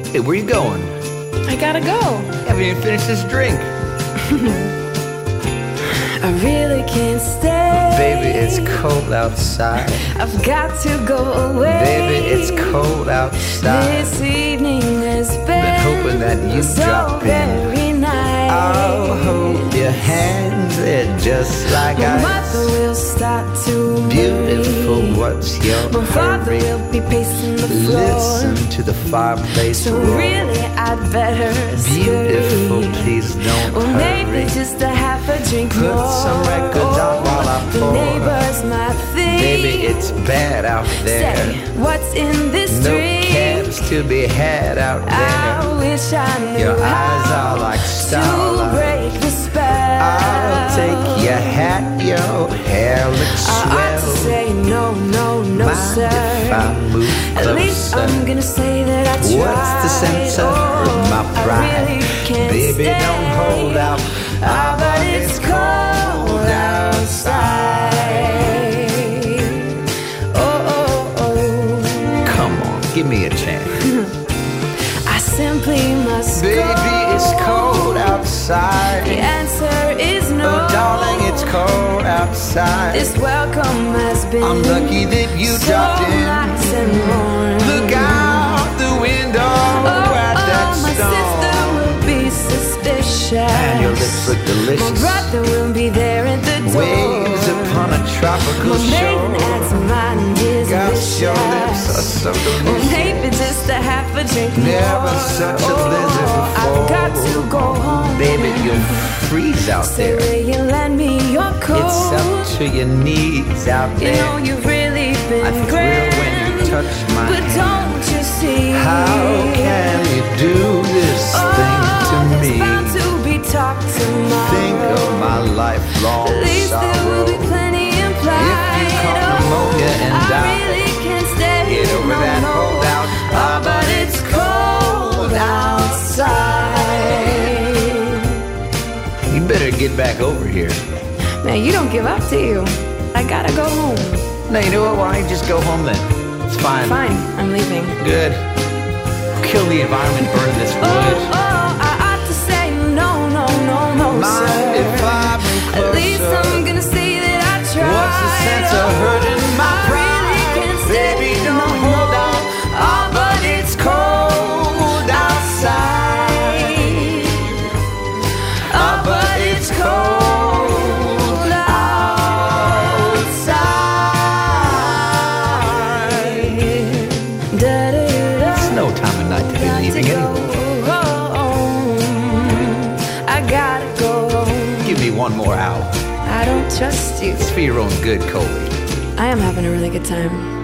Hey, where you going? I gotta go. Haven't even finished this drink. I really can't stay. Baby, it's cold outside. I've got to go away. Baby, it's cold outside. This evening has been hoping that you so drop in. very nice. I'll hold your hands there just like My ice. mother will start to Beautiful, worry. what's your My father hurry? will be pacing the floor. Listen to the fireplace So roar. really I'd better Beautiful, scurry. please don't Or hurry. maybe just a half a drink Put more. some records on while I The pour. neighbors might think. Baby, it's bad out there. Say, what's in this No drink? cabs to be had out I there. wish I knew Your eyes how are like to starlight. break the spell. I'll take your hat, your hair looks I ought swell. to say no, no, no, Mind sir. if I move At least closer? I'm gonna say that I tried. What's the sense of my pride? I really can't Baby, stay. don't hold out. But it's cold outside. Oh, oh, oh. Come on, give me a chance. I simply must go. Baby, it's cold outside. The answer is no. Oh, darling, it's cold outside. This welcome has been I'm lucky that you so dropped in. nice and warm. Look out the window at that my sister storm. will be suspicious. And your lips look My delicious. brother will be there at the door. Waves upon a tropical My maiden shore. aunt's mind is Gosh, your lips are vicious. so Or delicious. maybe just a half a drink Never more. such a blizzard before. I've got to go home. Baby, you'll freeze out So there. will you lend me your coat? It's up to your knees out You there. know you've really I been thrill great. when you touch my But hand. don't you see? How can you do this thing to there's me? bound to be talk tomorrow. Think of my lifelong At least there will sorrow. be plenty implied. If you caught pneumonia and I died, really can't stay get over no that more. holdout. But it's cold outside. You better get back over here. Man, you don't give up, do you? I gotta go home. No, you know what? Why don't you just go home then? It's fine. Fine, I'm leaving. Good. Kill the environment, burn this Oh, wood. I ought to say no, no, no, no, Mind sir. if I move At least closer? I'm gonna say that I tried. What's the sense of hurting my pride? I really can't stay. Baby, don't hold out. But it's cold outside. But it's cold outside. It's no time of night to be leaving anyway. I gotta go. Give me one more hour. I don't trust you. It's for your own good, Coley. I am having a really good time.